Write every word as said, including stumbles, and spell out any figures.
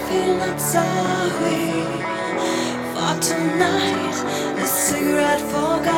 feel not sorry for tonight. A cigarette for God.